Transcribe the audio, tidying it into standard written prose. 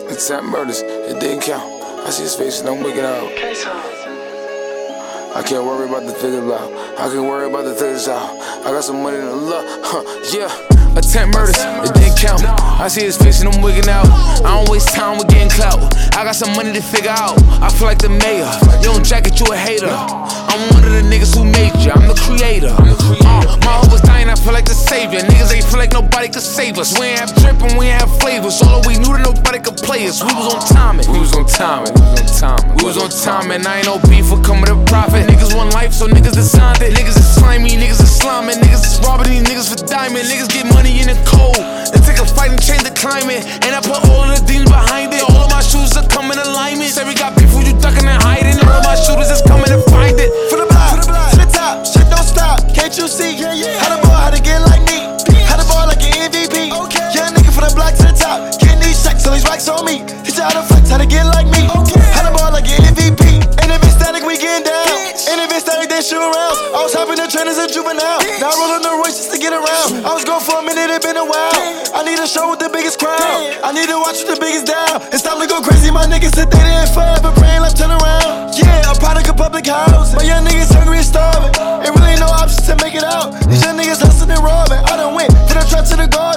10 murders, it didn't count. I see his face and I'm wigging out. I can't worry about the figures out. I can worry about the figures out. I got some money in the luck, yeah. 10 murders, it didn't count. I see his face and I'm wigging out. I don't waste time with getting clout. I got some money to figure out. I feel like the mayor. You don't jacket, you a hater. I'm one of the niggas who made you. I'm the creator. My hope was dying, I feel like the savior. Niggas ain't feel like nobody could save us. We ain't have drip and we ain't have flavors. Although we knew that nobody could play us. We was on timing. We was on timing. We was on timing. I ain't no beef for coming to profit. Niggas want life, so niggas designed it. Niggas is slimy, niggas is sliming. Niggas is robbing these niggas for diamond. Niggas get money in the cold and take a fight and change the climate. And I put all of the demons behind it. All of my shooters are coming in alignment. Say we got people, you ducking and hiding. All of my shooters is coming to find it. From the block to the top, shit don't stop. Can't you see? How the boy, how to get like me? How the boy like an MVP? Young nigga from the block to the top, getting these checks, all these racks on me. Teach you how to flex, how to get like me. How the boy like an MVP? And if it's static, we getting down. And if it's static, then shoot around. I was hopping the train as a juvenile. Now rolling the Royce just to get around. I was gone for a minute, it been a while. I need a show with the biggest crowd. I need to watch with the biggest down. It's time to go crazy, my niggas said they didn't forever praying like turn around. Yeah, a product of public house. My young niggas hungry and starving. Ain't really no options to make it out. These young niggas hustling and robbing. I done went to the trap to the guard.